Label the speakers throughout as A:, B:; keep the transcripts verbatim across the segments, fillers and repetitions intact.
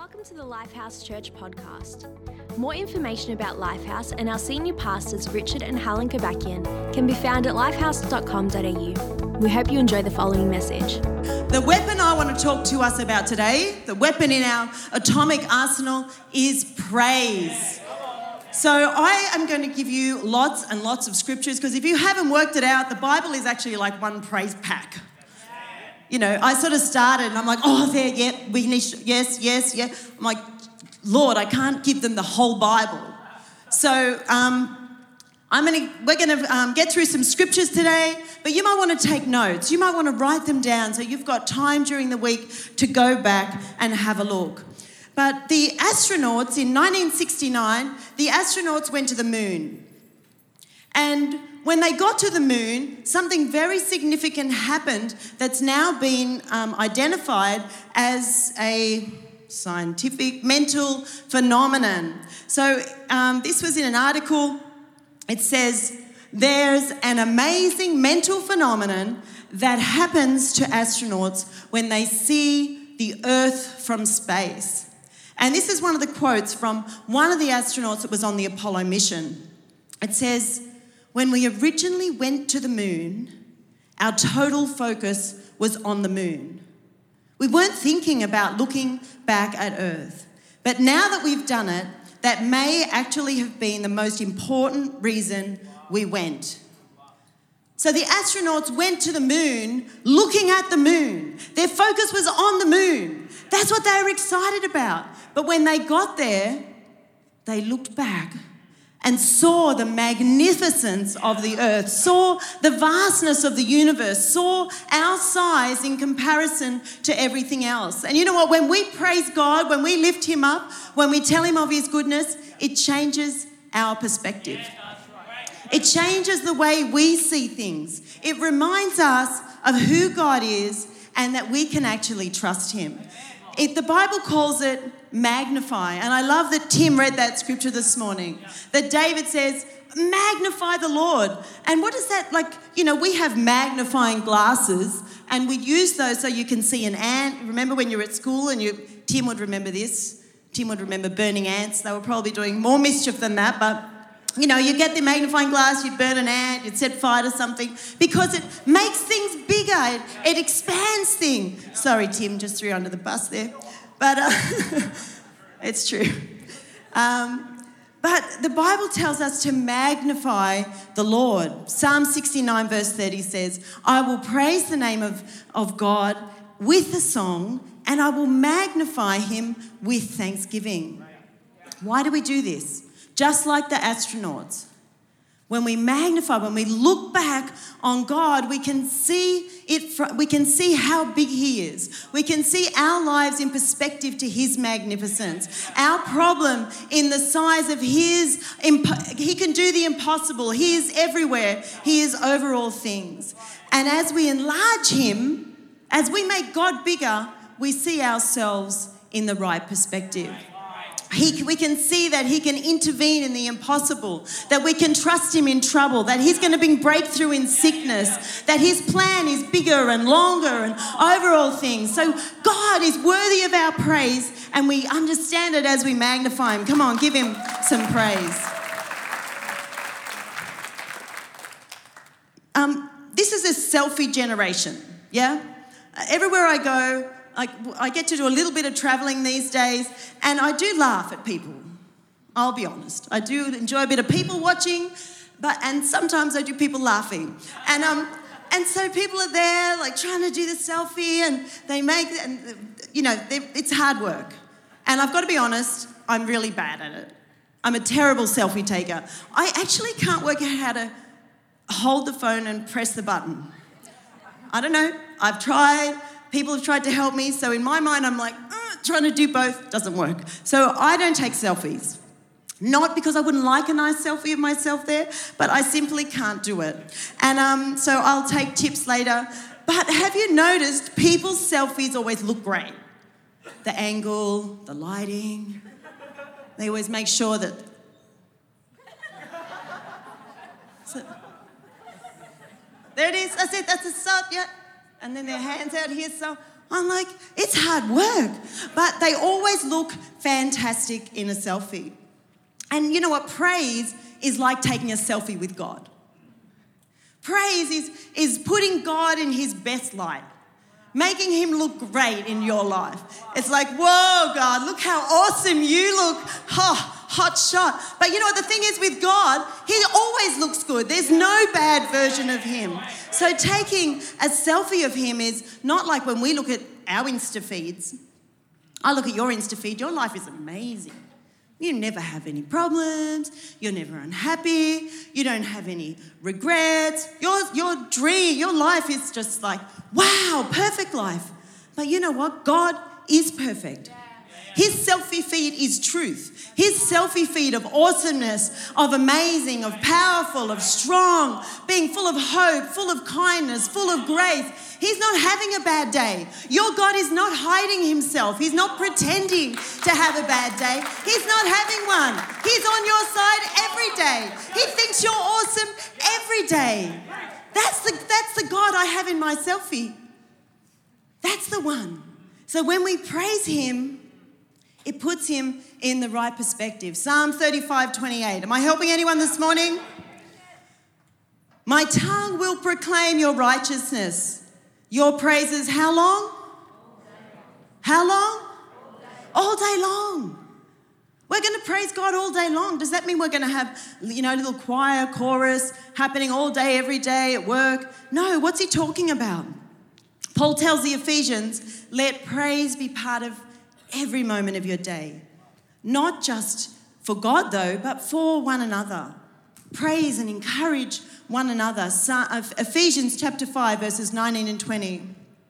A: Welcome to the Lifehouse Church podcast. More information about Lifehouse and our senior pastors Richard and Helen Kobakian can be found at lifehouse dot com dot a u. We hope you enjoy the following message.
B: The weapon I want to talk to us about today, the weapon in our atomic arsenal, is praise. So I am going to give you lots and lots of scriptures, because if you haven't worked it out, the Bible is actually like one praise pack. You know, I sort of started and I'm like, oh, there, yeah, we need, yes, yes, yeah. I'm like, Lord, I can't give them the whole Bible. So um, I'm gonna, we're going to um, get through some scriptures today, but you might want to take notes. You might want to write them down so you've got time during the week to go back and have a look. But the astronauts in nineteen sixty-nine, the astronauts went to the moon. And when they got to the moon, something very significant happened that's now been um, identified as a scientific mental phenomenon. So um, this was in an article. It says, there's an amazing mental phenomenon that happens to astronauts when they see the Earth from space. And this is one of the quotes from one of the astronauts that was on the Apollo mission. It says, when we originally went to the moon, our total focus was on the moon. We weren't thinking about looking back at Earth. But now that we've done it, that may actually have been the most important reason we went. So the astronauts went to the moon looking at the moon. Their focus was on the moon. That's what they were excited about. But when they got there, they looked back and saw the magnificence of the earth, saw the vastness of the universe, saw our size in comparison to everything else. And you know what? When we praise God, when we lift him up, when we tell him of his goodness, it changes our perspective. It changes the way we see things. It reminds us of who God is and that we can actually trust him. It, the Bible calls it magnify. And I love that Tim read that scripture this morning. That David says, magnify the Lord. And what is that like? You know, we have magnifying glasses and we use those so you can see an ant. Remember when you were at school and you, Tim would remember this. Tim would remember burning ants. They were probably doing more mischief than that, but you know, you get the magnifying glass, you'd burn an ant, you'd set fire to something, because it makes things bigger, it, it expands things. Sorry, Tim, just threw you under the bus there. But uh, it's true. Um, but the Bible tells us to magnify the Lord. Psalm sixty-nine verse thirty says, I will praise the name of, of God with a song, and I will magnify him with thanksgiving. Why do we do this? Just like the astronauts, when we magnify, when we look back on God, we can see it. We can see how big he is. We can see our lives in perspective to his magnificence. Our problem in the size of his. He can do the impossible. He is everywhere. He is over all things. And as we enlarge him, as we make God bigger, we see ourselves in the right perspective. He, we can see that he can intervene in the impossible, that we can trust him in trouble, that he's going to bring breakthrough in sickness, that his plan is bigger and longer and over all things. So God is worthy of our praise, and we understand it as we magnify him. Come on, give him some praise. Um, this is a selfie generation, yeah? Everywhere I go, I, I get to do a little bit of travelling these days, and I do laugh at people. I'll be honest. I do enjoy a bit of people watching, but and sometimes I do people laughing. And um, and so people are there, like trying to do the selfie, and they make, and you know, it's hard work. And I've got to be honest, I'm really bad at it. I'm a terrible selfie taker. I actually can't work out how to hold the phone and press the button. I don't know. I've tried. People have tried to help me, so in my mind, I'm like, uh, trying to do both doesn't work. So I don't take selfies. Not because I wouldn't like a nice selfie of myself there, but I simply can't do it. And um, so I'll take tips later. But have you noticed people's selfies always look great? The angle, the lighting. They always make sure that... So, there it is. That's it. That's a stop. Yeah. And then their hands out here. So, I'm like, it's hard work. But they always look fantastic in a selfie. And you know what? Praise is like taking a selfie with God. Praise is, is putting God in his best light, making him look great in your life. It's like, whoa, God, look how awesome you look. Oh, hot shot. But you know what the thing is with God, he always looks good. There's no bad version of him. So taking a selfie of him is not like when we look at our Insta feeds. I look at your Insta feed, your life is amazing. You never have any problems. You're never unhappy. You don't have any regrets. Your, your dream, your life is just like, wow, perfect life. But you know what? God is perfect. His selfie feed is truth. His selfie feed of awesomeness, of amazing, of powerful, of strong, being full of hope, full of kindness, full of grace. He's not having a bad day. Your God is not hiding himself. He's not pretending to have a bad day. He's not having one. He's on your side every day. He thinks you're awesome every day. That's the, that's the God I have in my selfie. That's the one. So when we praise him, it puts him in the right perspective. Psalm thirty-five twenty-eight. Am I helping anyone this morning? My tongue will proclaim your righteousness. Your praises, how long? How long? All day long. We're going to praise God all day long. Does that mean we're going to have, you know, a little choir, chorus happening all day, every day at work? No, what's he talking about? Paul tells the Ephesians, let praise be part of every moment of your day. Not just for God though, but for one another. Praise and encourage one another. Ephesians chapter five verses nineteen and twenty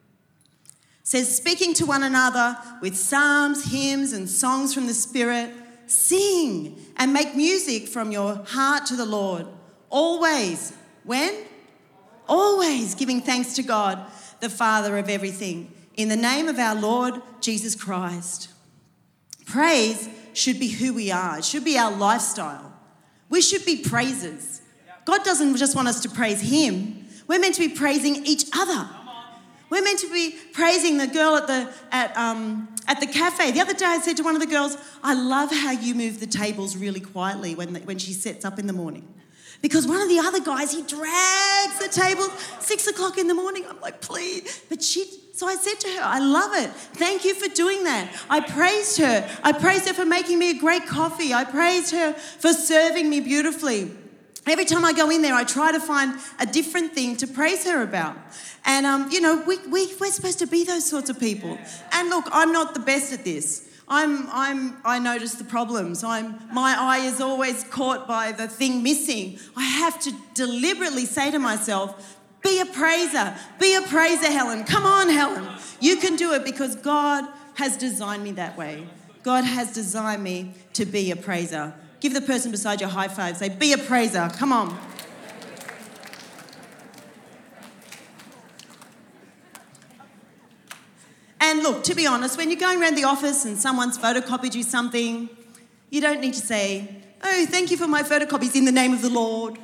B: says, speaking to one another with psalms, hymns and songs from the Spirit, sing and make music from your heart to the Lord. Always, when? Always giving thanks to God, the Father of everything, in the name of our Lord Jesus Christ. Praise should be who we are. It should be our lifestyle. We should be praisers. God doesn't just want us to praise him. We're meant to be praising each other. We're meant to be praising the girl at the at um at the cafe. The other day I said to one of the girls, I love how you move the tables really quietly when the, when she sets up in the morning. Because one of the other guys, he drags the table six o'clock in the morning. I'm like, please. But she, so I said to her, I love it. Thank you for doing that. I praised her. I praised her for making me a great coffee. I praised her for serving me beautifully. Every time I go in there, I try to find a different thing to praise her about. And, um, you know, we, we, we're supposed to be those sorts of people. And look, I'm not the best at this. I'm, I'm, I notice the problems. I'm, my eye is always caught by the thing missing. I have to deliberately say to myself, be a praiser. Be a praiser, Helen. Come on, Helen. You can do it because God has designed me that way. God has designed me to be a praiser. Give the person beside you a high five. Say, be a praiser. Come on. And look, to be honest, when you're going around the office and someone's photocopied you something, you don't need to say, oh, thank you for my photocopies in the name of the Lord.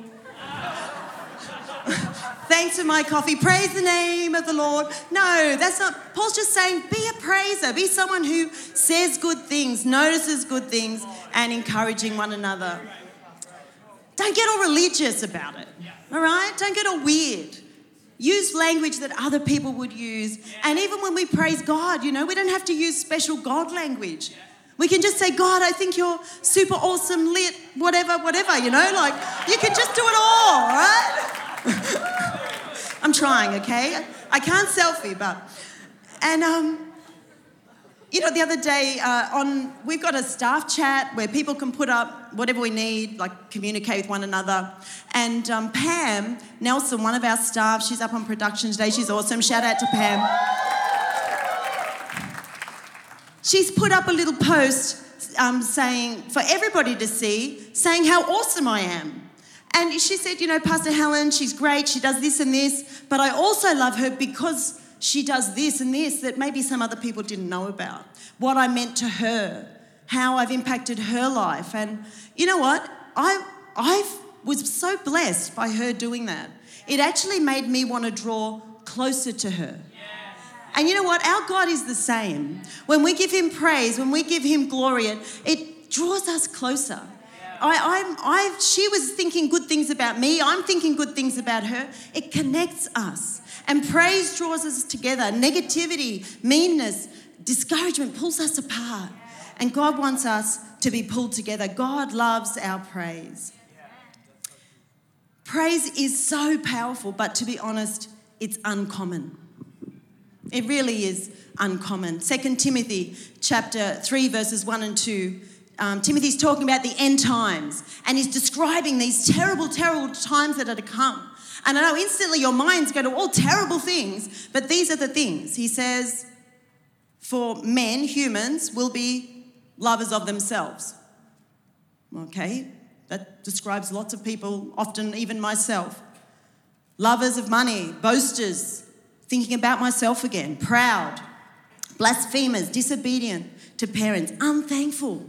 B: Thanks for my coffee. Praise the name of the Lord. No, that's not. Paul's just saying, be a praiser. Be someone who says good things, notices good things, and encouraging one another. Don't get all religious about it, all right? Don't get all weird. Use language that other people would use. And even when we praise God, you know, we don't have to use special God language. We can just say, God, I think you're super awesome, lit, whatever, whatever, you know, like you can just do it all, right? I'm trying, okay? I can't selfie, but, and, um, you know, the other day uh, on, we've got a staff chat where people can put up whatever we need, like communicate with one another. And um, Pam Nelson, one of our staff, she's up on production today. She's awesome. Shout out to Pam. She's put up a little post um, saying, for everybody to see, saying how awesome I am. And she said, you know, Pastor Helen, she's great. She does this and this. But I also love her because she does this and this that maybe some other people didn't know about. What I meant to her, how I've impacted her life. And you know what? I I was so blessed by her doing that. It actually made me want to draw closer to her. And you know what? Our God is the same. When we give him praise, when we give him glory, it, it draws us closer. I, I'm, I, she was thinking good things about me. I'm thinking good things about her. It connects us. And praise draws us together. Negativity, meanness, discouragement pulls us apart. And God wants us to be pulled together. God loves our praise. Praise is so powerful, but to be honest, it's uncommon. It really is uncommon. Second Timothy chapter three, verses one and two. Um, Timothy's talking about the end times, and he's describing these terrible, terrible times that are to come. And I know instantly your minds go to all terrible things, but these are the things. He says, for men, humans, will be lovers of themselves. Okay, that describes lots of people, often even myself. Lovers of money, boasters, thinking about myself again, proud, blasphemers, disobedient to parents, unthankful.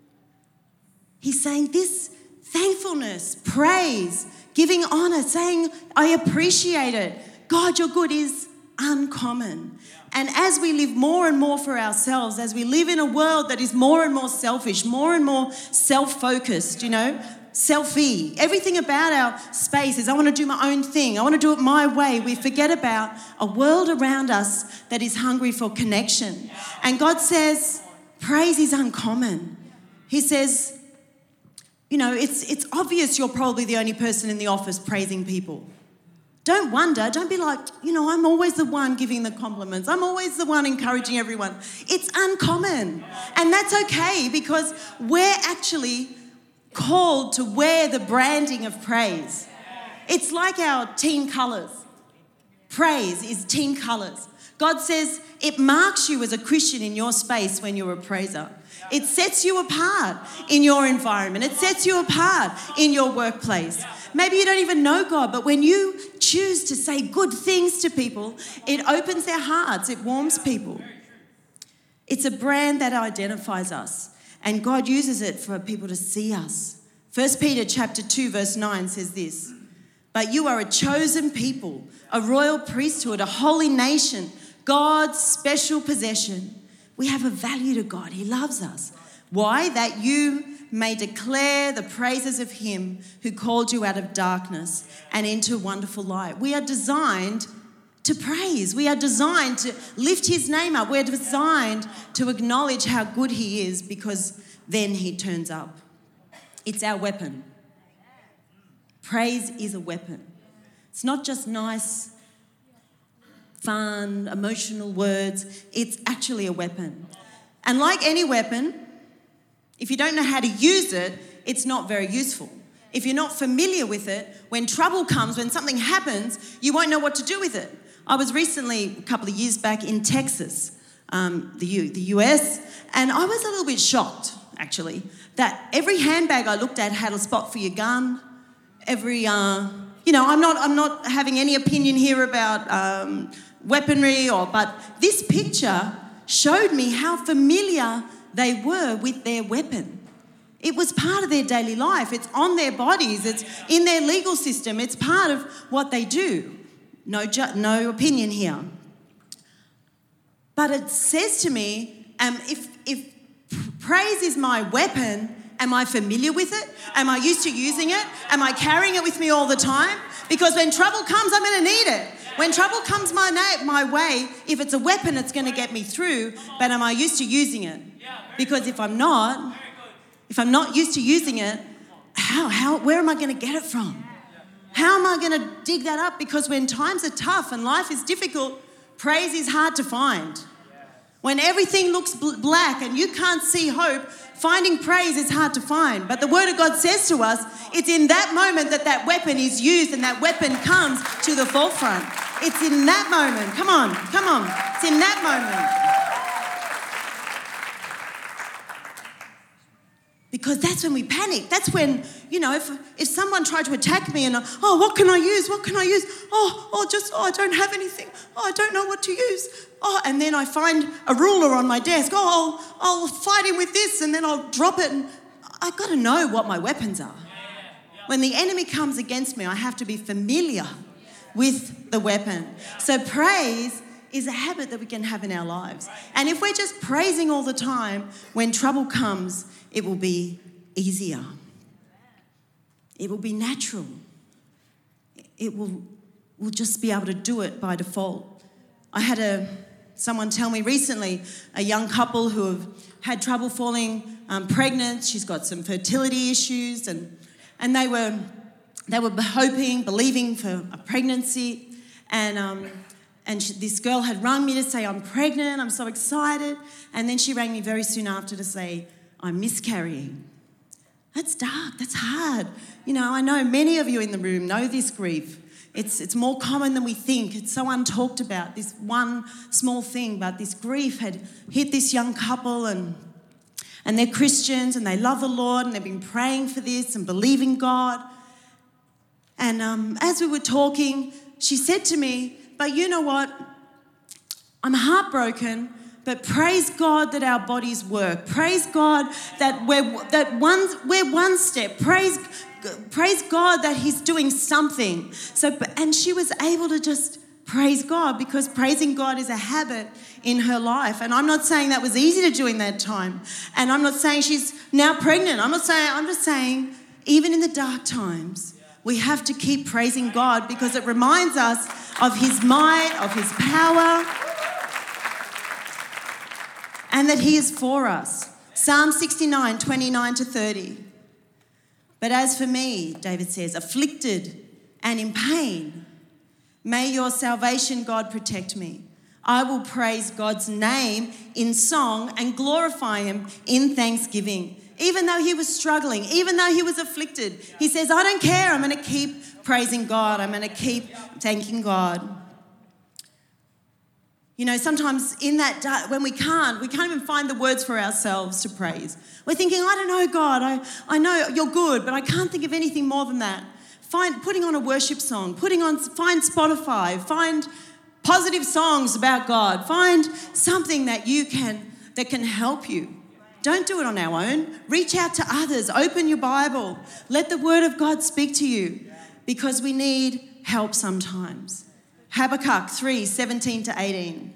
B: He's saying this thankfulness, praise, giving honour, saying, I appreciate it. God, you're good is uncommon. And as we live more and more for ourselves, as we live in a world that is more and more selfish, more and more self-focused, you know, selfie, everything about our space is I want to do my own thing. I want to do it my way. We forget about a world around us that is hungry for connection. And God says, praise is uncommon. He says, you know, it's it's obvious you're probably the only person in the office praising people. Don't wonder. Don't be like, you know, I'm always the one giving the compliments. I'm always the one encouraging everyone. It's uncommon. And that's okay because we're actually called to wear the branding of praise. It's like our team colours. Praise is team colours. God says it marks you as a Christian in your space when you're a praiser. It sets you apart in your environment. It sets you apart in your workplace. Maybe you don't even know God, but when you choose to say good things to people, it opens their hearts. It warms people. It's a brand that identifies us, and God uses it for people to see us. First Peter chapter two, verse nine says this, but you are a chosen people, a royal priesthood, a holy nation, God's special possession. We have a value to God. He loves us. Why? That you may declare the praises of him who called you out of darkness and into wonderful light. We are designed to praise. We are designed to lift his name up. We're designed to acknowledge how good he is because then he turns up. It's our weapon. Praise is a weapon. It's not just nice, fun, emotional words. It's actually a weapon. And like any weapon, if you don't know how to use it, it's not very useful. If you're not familiar with it, when trouble comes, when something happens, you won't know what to do with it. I was recently, a couple of years back, in Texas, um, the, U, the U S, and I was a little bit shocked, actually, that every handbag I looked at had a spot for your gun. Every, uh, you know, I'm not, I'm not having any opinion here about um, weaponry, or, but this picture showed me how familiar they were with their weapon. It was part of their daily life. It's on their bodies. It's in their legal system. It's part of what they do. No, ju- no opinion here. But it says to me, um, if, if praise is my weapon, am I familiar with it? Am I used to using it? Am I carrying it with me all the time? Because when trouble comes, I'm going to need it. When trouble comes my, na- my way, if it's a weapon, it's going to get me through, but am I used to using it? Because if I'm not, if I'm not used to using it, how, how, where am I going to get it from? How am I going to dig that up? Because when times are tough and life is difficult, praise is hard to find. When everything looks bl- black and you can't see hope, finding praise is hard to find. But the Word of God says to us, it's in that moment that that weapon is used and that weapon comes to the forefront. It's in that moment. Come on, come on. It's in that moment. Because that's when we panic. That's when, you know, if if someone tried to attack me and, oh, what can I use? What can I use? Oh, oh, just, oh, I don't have anything. Oh, I don't know what to use. Oh, and then I find a ruler on my desk. Oh, I'll, I'll fight him with this and then I'll drop it. And I've got to know what my weapons are. When the enemy comes against me, I have to be familiar with the weapon. So praise is a habit that we can have in our lives. And if we're just praising all the time, when trouble comes, it will be easier. It will be natural. It will, we'll just be able to do it by default. I had a someone tell me recently, a young couple who have had trouble falling um, pregnant. She's got some fertility issues, and and they were they were hoping, believing for a pregnancy, and um, and she, this girl had rung me to say, I'm pregnant, I'm so excited, and then she rang me very soon after to say, I'm miscarrying. That's dark, that's hard. You know, I know many of you in the room know this grief. It's, it's more common than we think. It's so untalked about, this one small thing, but this grief had hit this young couple, and, and they're Christians and they love the Lord and they've been praying for this and believing God. And um, as we were talking, she said to me, but you know what? I'm heartbroken, but praise God that our bodies work. Praise God that we're, that one, we're one step. Praise Praise God that he's doing something. So, and she was able to just praise God, because praising God is a habit in her life. And I'm not saying that was easy to do in that time. And I'm not saying she's now pregnant. I'm not saying, I'm just saying, even in the dark times, we have to keep praising God, because it reminds us of his might, of his power, and that he is for us. Psalm sixty-nine, twenty-nine to thirty. But as for me, David says, afflicted and in pain, may your salvation, God, protect me. I will praise God's name in song and glorify him in thanksgiving. Even though he was struggling, even though he was afflicted, he says, I don't care. I'm going to keep praising God. I'm going to keep thanking God. You know, sometimes in that, when we can't, we can't even find the words for ourselves to praise. We're thinking, I don't know, God, I, I know you're good, but I can't think of anything more than that. Find putting on a worship song, putting on, find Spotify, find positive songs about God, find something that you can, that can help you. Don't do it on our own. Reach out to others. Open your Bible. Let the word of God speak to you, because we need help sometimes. Habakkuk three, seventeen to eighteen.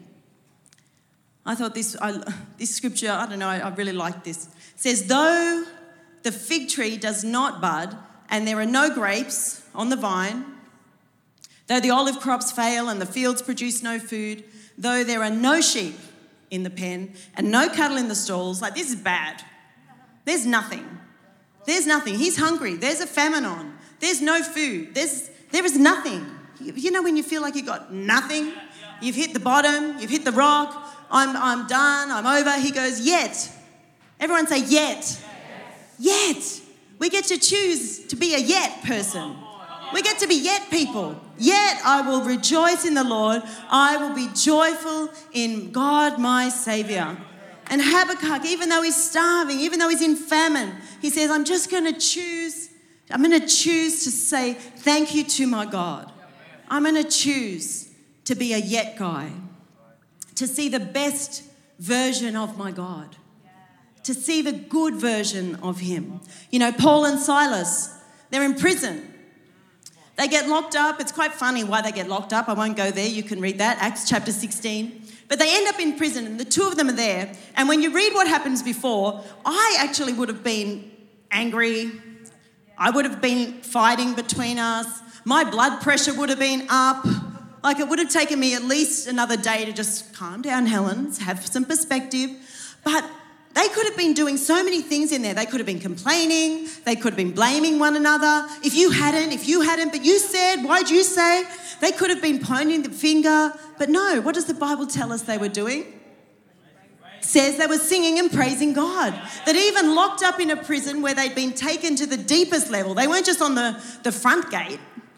B: I thought this I, this scripture, I don't know, I, I really like this. It says, though the fig tree does not bud and there are no grapes on the vine, though the olive crops fail and the fields produce no food, though there are no sheep in the pen and no cattle in the stalls, like this is bad. There's nothing. There's nothing. He's hungry. There's a famine on. There's no food. There's, there is nothing. You know when you feel like you've got nothing? You've hit the bottom, you've hit the rock, I'm, I'm done, I'm over. He goes, yet. Everyone say yet. Yet. We get to choose to be a yet person. We get to be yet people. Yet I will rejoice in the Lord. I will be joyful in God my Saviour. And Habakkuk, even though he's starving, even though he's in famine, he says, I'm just going to choose, I'm going to choose to say thank you to my God. I'm going to choose to be a yet guy, to see the best version of my God, to see the good version of him. You know, Paul and Silas, they're in prison. They get locked up. It's quite funny why they get locked up. I won't go there. You can read that, Acts chapter sixteen. But they end up in prison, and the two of them are there. And when you read what happens before, I actually would have been angry. I would have been fighting between us. My blood pressure would have been up. Like, it would have taken me at least another day to just calm down, Helen, have some perspective. But they could have been doing so many things in there. They could have been complaining. They could have been blaming one another. If you hadn't, if you hadn't, but you said, why'd you say? They could have been pointing the finger. But no, what does the Bible tell us they were doing? It says they were singing and praising God. That even locked up in a prison where they'd been taken to the deepest level. They weren't just on the, the front gate.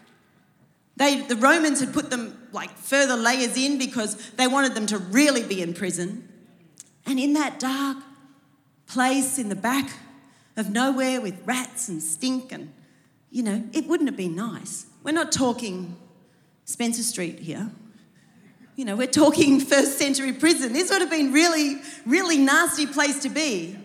B: They, the Romans had put them like further layers in because they wanted them to really be in prison. And in that dark place in the back of nowhere with rats and stink and, you know, it wouldn't have been nice. We're not talking Spencer Street here. You know, we're talking first century prison. This would have been really, really nasty place to be.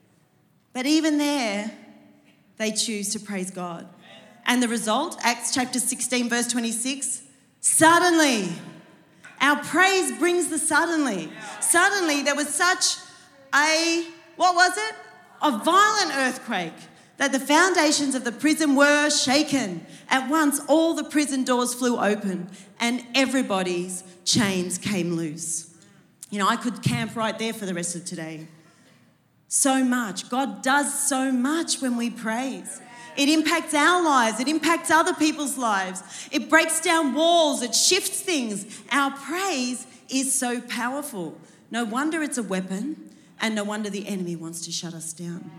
B: But even there, they choose to praise God. And the result, Acts chapter sixteen, verse twenty-six, suddenly Our praise brings the suddenly. Suddenly there was such a, what was it? A violent earthquake that the foundations of the prison were shaken. At once all the prison doors flew open and everybody's chains came loose. You know, I could camp right there for the rest of today. So much. God does so much when we praise. It impacts our lives. It impacts other people's lives. It breaks down walls. It shifts things. Our praise is so powerful. No wonder it's a weapon, and no wonder the enemy wants to shut us down.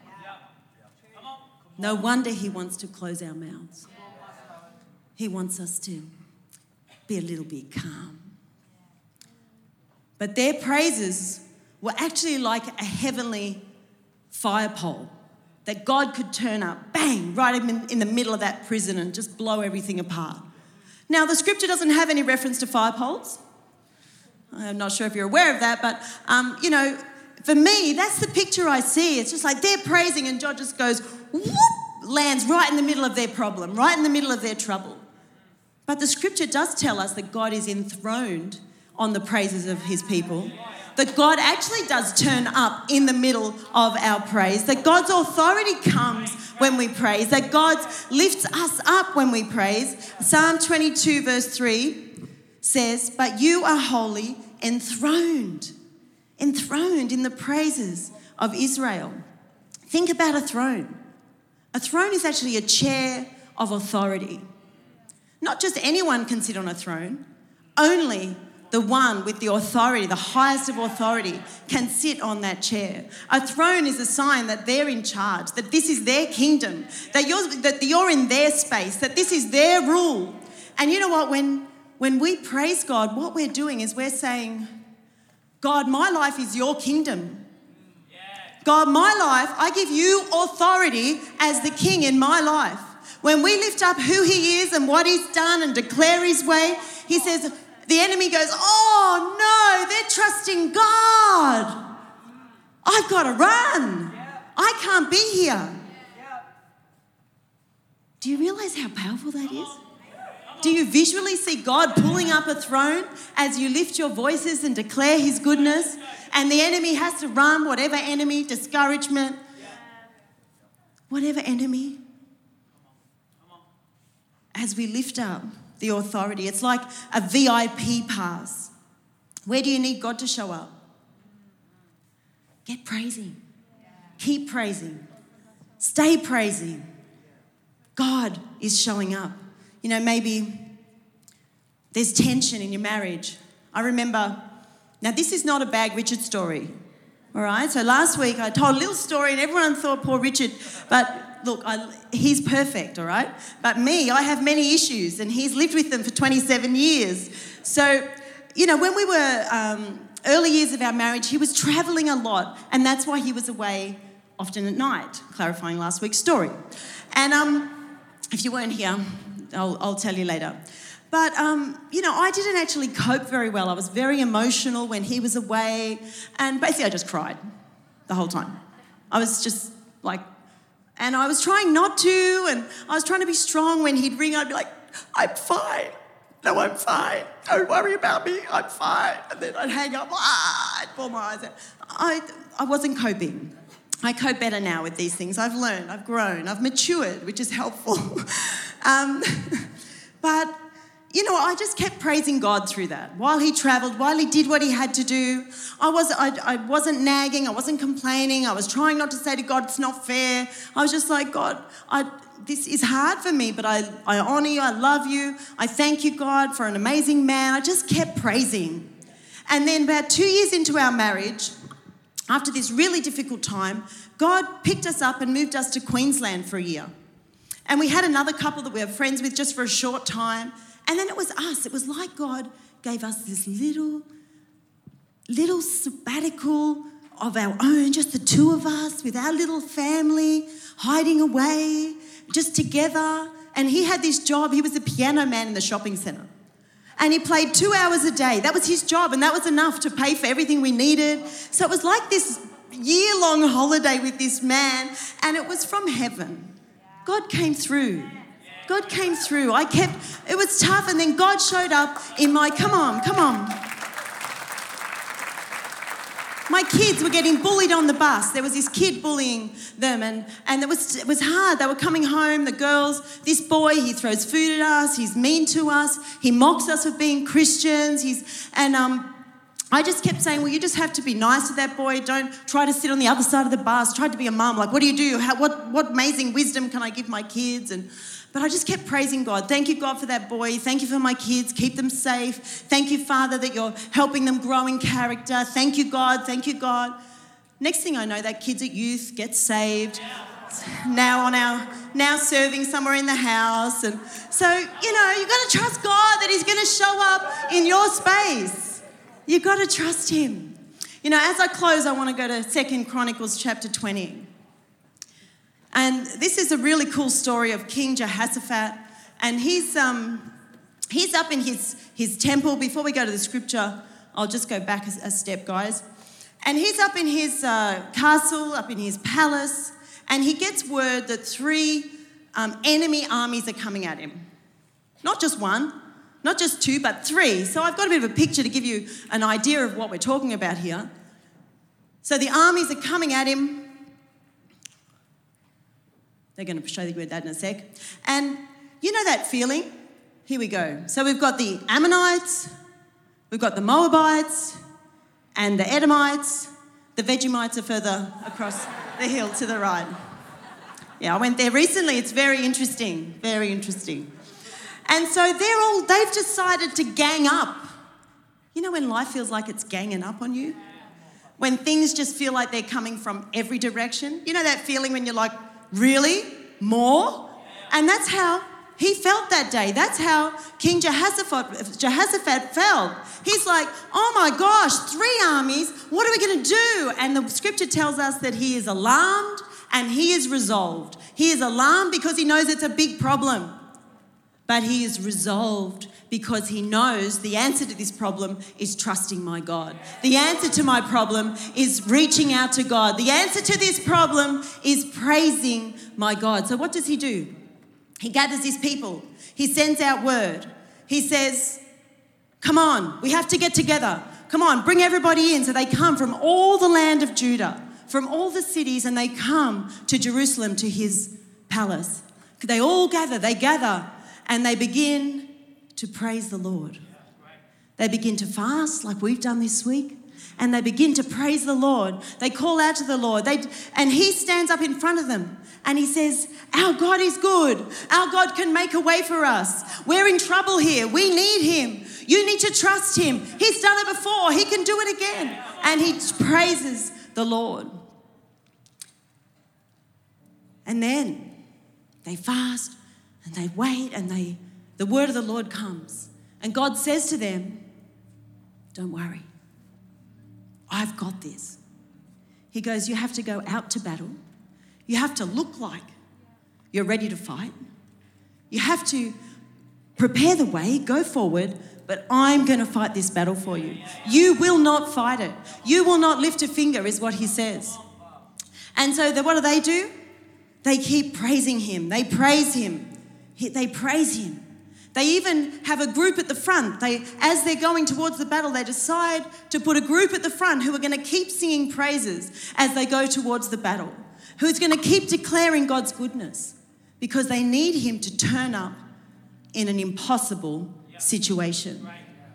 B: No wonder he wants to close our mouths. He wants us to be a little bit calm. But their praises were actually like a heavenly fire pole that God could turn up, bang, right in, in the middle of that prison and just blow everything apart. Now, the scripture doesn't have any reference to fire poles. I'm not sure if you're aware of that, but, um, you know, for me, that's the picture I see. It's just like they're praising and God just goes, whoop, lands right in the middle of their problem, right in the middle of their trouble. But the scripture does tell us that God is enthroned on the praises of his people, that God actually does turn up in the middle of our praise, that God's authority comes when we praise, that God lifts us up when we praise. Psalm twenty-two verse three says, but you are holy, enthroned, enthroned in the praises of Israel. Think about a throne. A throne is actually a chair of authority. Not just anyone can sit on a throne, only the one with the authority, the highest of authority, can sit on that chair. A throne is a sign that they're in charge, that this is their kingdom, that you're, that you're in their space, that this is their rule. And you know what? When, when we praise God, what we're doing is we're saying, God, my life is your kingdom. God, my life, I give you authority as the king in my life. When we lift up who he is and what he's done and declare his way, he says, the enemy goes, oh no, they're trusting God. I've got to run. I can't be here. Do you realize how powerful that is? Do you visually see God pulling up a throne as you lift your voices and declare his goodness? And the enemy has to run, whatever enemy, discouragement, whatever enemy, as we lift up the authority. It's like a V I P pass. Where do you need God to show up? Get praising. Keep praising. Stay praising. God is showing up. You know, maybe there's tension in your marriage. I remember, now this is not a Bag Richard story, all right? So last week I told a little story and everyone thought poor Richard, but look, I, he's perfect, all right? But me, I have many issues and he's lived with them for twenty-seven years. So, you know, when we were um, early years of our marriage, he was travelling a lot and that's why he was away often at night, clarifying last week's story. And um, if you weren't here, I'll, I'll tell you later. But, um, you know, I didn't actually cope very well. I was very emotional when he was away and basically I just cried the whole time. I was just like, and I was trying not to, and I was trying to be strong. When he'd ring, I'd be like, I'm fine. No, I'm fine. Don't worry about me. I'm fine. And then I'd hang up. Ah, I'd pull my eyes out. I, I wasn't coping. I cope better now with these things. I've learned, I've grown, I've matured, which is helpful. um, but, you know, I just kept praising God through that. While he travelled, while he did what he had to do, I, was, I, I wasn't nagging, I wasn't complaining, I was trying not to say to God, it's not fair. I was just like, God, I, this is hard for me, but I, I honour you, I love you, I thank you, God, for an amazing man. I just kept praising. And then about two years into our marriage, after this really difficult time, God picked us up and moved us to Queensland for a year. And we had another couple that we were friends with just for a short time. And then it was us. It was like God gave us this little, little sabbatical of our own, just the two of us with our little family, hiding away, just together. And he had this job. He was a piano man in the shopping centre. And he played two hours a day. That was his job, and that was enough to pay for everything we needed. So it was like this year-long holiday with this man, and it was from heaven. God came through. God came through. I kept, it was tough, and then God showed up in my, come on, come on. My kids were getting bullied on the bus. There was this kid bullying them, and, and it was it was hard. They were coming home, the girls. This boy, he throws food at us. He's mean to us. He mocks us for being Christians. He's and um, I just kept saying, well, you just have to be nice to that boy. Don't try to sit on the other side of the bus. Tried to be a mum. Like, what do you do? How, what what amazing wisdom can I give my kids? And But I just kept praising God. Thank you, God, for that boy. Thank you for my kids. Keep them safe. Thank you, Father, that you're helping them grow in character. Thank you, God. Thank you, God. Next thing I know, that kid's at youth, gets saved. Now on our, now serving somewhere in the house. And so, you know, you've got to trust God that he's going to show up in your space. You've got to trust him. You know, as I close, I want to go to Second Chronicles chapter twenty. And this is a really cool story of King Jehoshaphat. And he's um, he's up in his, his temple. Before we go to the scripture, I'll just go back a, a step, guys. And he's up in his uh, castle, up in his palace, and he gets word that three um, enemy armies are coming at him. Not just one, not just two, but three. So I've got a bit of a picture to give you an idea of what we're talking about here. So the armies are coming at him. They're going to show you that in a sec. And you know that feeling? Here we go. So we've got the Ammonites, we've got the Moabites, and the Edomites. The Vegemites are further across the hill to the right. Yeah, I went there recently. It's very interesting, very interesting. And so they're all, they've decided to gang up. You know when life feels like it's ganging up on you? When things just feel like they're coming from every direction? You know that feeling when you're like, really? More? And that's how he felt that day. That's how King Jehoshaphat, Jehoshaphat felt. He's like, oh my gosh, three armies, what are we going to do? And the scripture tells us that he is alarmed and he is resolved. He is alarmed because he knows it's a big problem. But he is resolved because he knows the answer to this problem is trusting my God. The answer to my problem is reaching out to God. The answer to this problem is praising my God. So what does he do? He gathers his people. He sends out word. He says, come on, we have to get together. Come on, bring everybody in. So they come from all the land of Judah, from all the cities, and they come to Jerusalem, to his palace. They all gather, they gather, and they begin to praise the Lord. They begin to fast like we've done this week, and they begin to praise the Lord. They call out to the Lord, they, and he stands up in front of them and he says, our God is good. Our God can make a way for us. We're in trouble here. We need him. You need to trust him. He's done it before. He can do it again. And he praises the Lord. And then they fast and they wait, and they the word of the Lord comes. And God says to them, don't worry. I've got this. He goes, you have to go out to battle. You have to look like you're ready to fight. You have to prepare the way, go forward, but I'm going to fight this battle for you. You will not fight it. You will not lift a finger, is what he says. And so the, what do they do? They keep praising him. They praise him. They praise him. They even have a group at the front. They, as they're going towards the battle, they decide to put a group at the front who are going to keep singing praises as they go towards the battle, who's going to keep declaring God's goodness, because they need him to turn up in an impossible situation.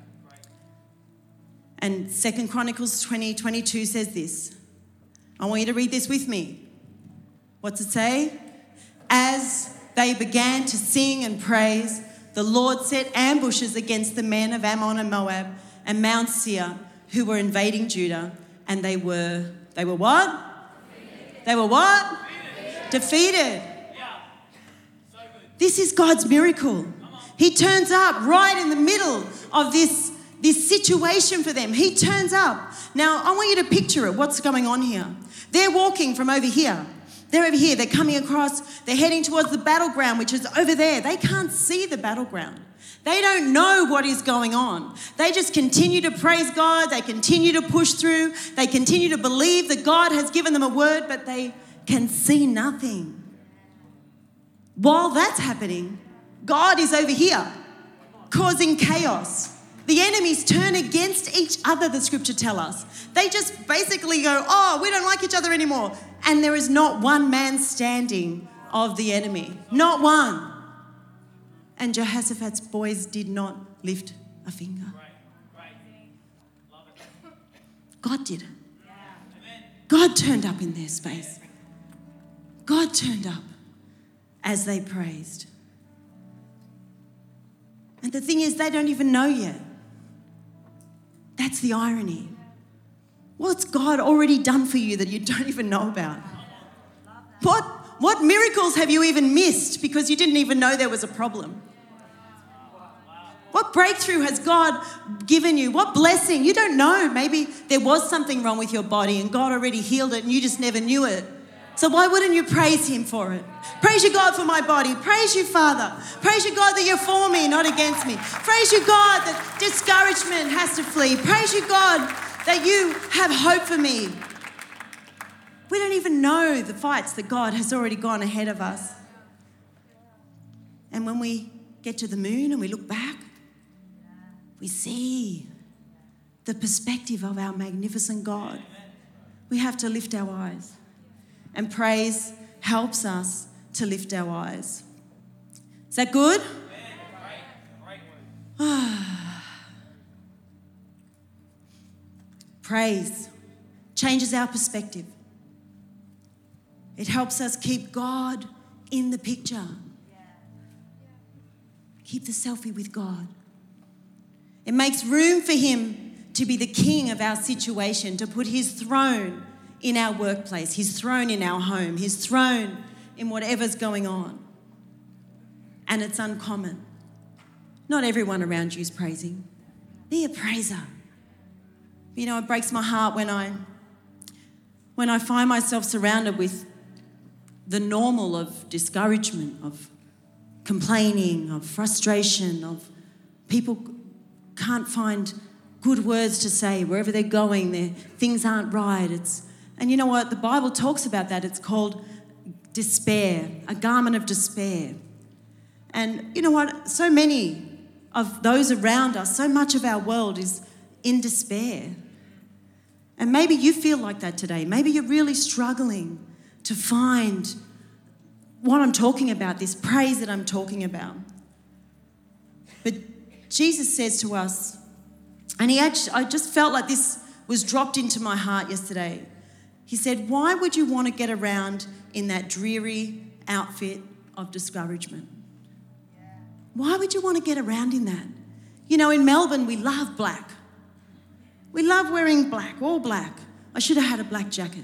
B: And Second Chronicles twenty twenty-two says this. I want you to read this with me. What's it say? As they began to sing and praise, the Lord set ambushes against the men of Ammon and Moab and Mount Seir, who were invading Judah, and they were, they were what? Defeated. They were what? Defeated. Defeated. Yeah. So good. This is God's miracle. He turns up right in the middle of this, this situation for them. He turns up. Now, I want you to picture it, what's going on here. They're walking from over here. They're over here. They're coming across. They're heading towards the battleground, which is over there. They can't see the battleground. They don't know what is going on. They just continue to praise God. They continue to push through. They continue to believe that God has given them a word, but they can see nothing. While that's happening, God is over here causing chaos. The enemies turn against each other, the scripture tells us. They just basically go, oh, we don't like each other anymore. And there is not one man standing of the enemy. Not one. And Jehoshaphat's boys did not lift a finger. God did it. God turned up in their space. God turned up as they praised. And the thing is, they don't even know yet. That's the irony. What's God already done for you that you don't even know about? What, what miracles have you even missed because you didn't even know there was a problem? What breakthrough has God given you? What blessing? You don't know. Maybe there was something wrong with your body and God already healed it and you just never knew it. So why wouldn't you praise him for it? Praise you, God, for my body. Praise you, Father. Praise you, God, that you're for me, not against me. Praise you, God, that discouragement has to flee. Praise you, God, that you have hope for me. We don't even know the fights that God has already gone ahead of us. And when we get to the moon and we look back, we see the perspective of our magnificent God. We have to lift our eyes. And praise helps us to lift our eyes. Is that good? Praise changes our perspective. It helps us keep God in the picture. Keep the selfie with God. It makes room for him to be the king of our situation, to put his throne in our workplace, his throne in our home, his throne in whatever's going on. And it's uncommon. Not everyone around you is praising. Be a praiser. You know, it breaks my heart when I, when I find myself surrounded with the normal of discouragement, of complaining, of frustration, of people can't find good words to say wherever they're going. Their things aren't right. It's And you know what? The Bible talks about that. It's called despair, a garment of despair. And you know what? So many of those around us, so much of our world is in despair. And maybe you feel like that today. Maybe you're really struggling to find what I'm talking about, this praise that I'm talking about. But Jesus says to us, and he actually, I just felt like this was dropped into my heart yesterday. He said, why would you want to get around in that dreary outfit of discouragement? Why would you want to get around in that? You know, in Melbourne, we love black. We love wearing black, all black. I should have had a black jacket.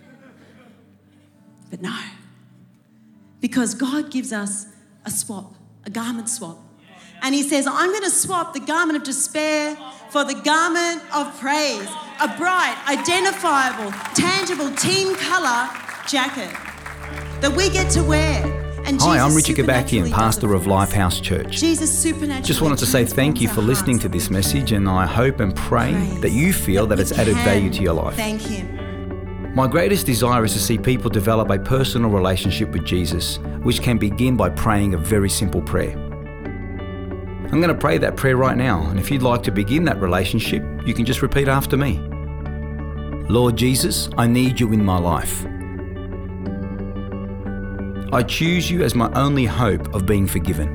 B: But no. Because God gives us a swap, a garment swap. And he says, I'm going to swap the garment of despair for the garment of praise. A bright, identifiable, tangible team colour jacket that we get to wear. And
C: Hi,
B: Jesus
C: I'm Richard Gabakian, pastor of Lifehouse Church.
B: Jesus supernaturally
C: Just wanted to say thank you for listening to this message, and I hope and pray
B: praise
C: that you feel that it's added value to your life.
B: Thank him.
C: My greatest desire is to see people develop a personal relationship with Jesus, which can begin by praying a very simple prayer. I'm going to pray that prayer right now, and if you'd like to begin that relationship, you can just repeat after me. Lord Jesus, I need you in my life. I choose you as my only hope of being forgiven.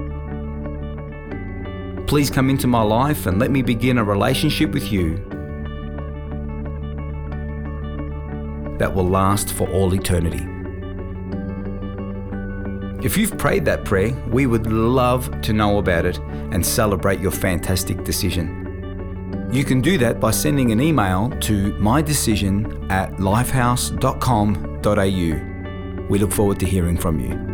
C: Please come into my life and let me begin a relationship with you that will last for all eternity. If you've prayed that prayer, we would love to know about it and celebrate your fantastic decision. You can do that by sending an email to mydecision at lifehouse dot com dot a u. We look forward to hearing from you.